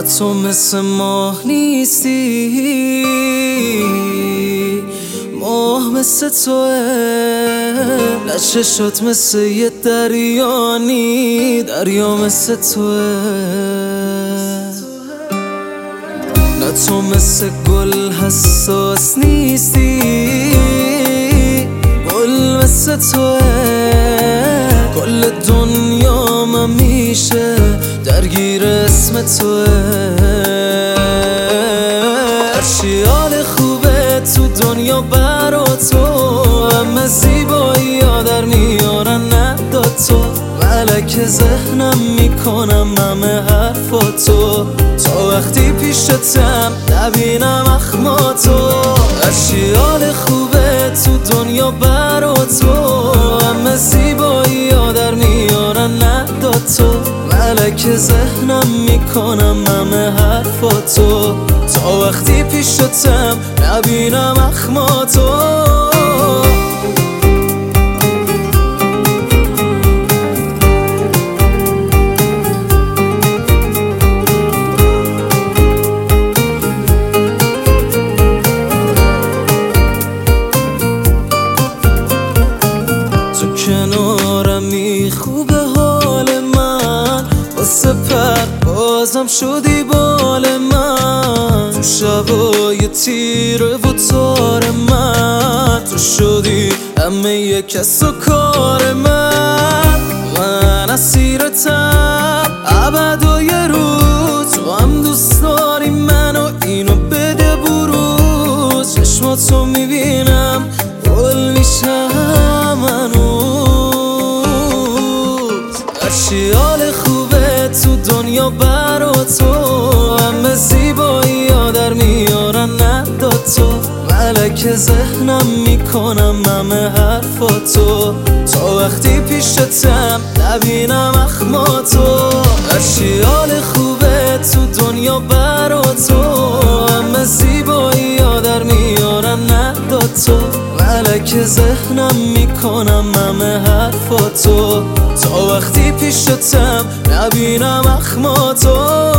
تو مثل ماه نیستی، ماه مثل توه، نه چشات مثل یه دریانی، دریا مثل توه. نه تو مثل گل حساس نیستی، گل مثل توه، کل دنیا من میشه درگیر اسم توه. هرچی حال خوبه تو دنیا برا تو، همه زیبایی ها در میارن نداد تو، ملک ذهنم میکنم همه حرفاتو، تا وقتی پیشتم نبینم اخماتو. هرچی حال خوبه تو دنیا برا تو، همه زیبایی ها در میارن نداد تو، ملک ذهنم میکنم همه حرفاتو، تا وقتی پیشتم نبینم اخماتو. کنارمی خوبه حال من، واسه پروازم شدی بال من، تو شبای تیره و تار من، تو شدی همه ی کس و کار من. من اسیرتم ابد و یه روز، تو هم دوست داری منو، اینو بده بروز، چشماتو میبینم گل میشم منو. هرچی حال خوبه تو دنیا برا تو، همه زیبایی ها در میارن نداد تو، ملک ذهنم میکنم همه حرفاتو، تا وقتی پیشتم نبینم اخماتو. هرچی حال خوبه تو دنیا برا تو، همه زیبایی ها در میارن نداد تو، ملک ذهنم میکنم همه حرفاتو، تا وقتی پیشتم نبینم اخماتو.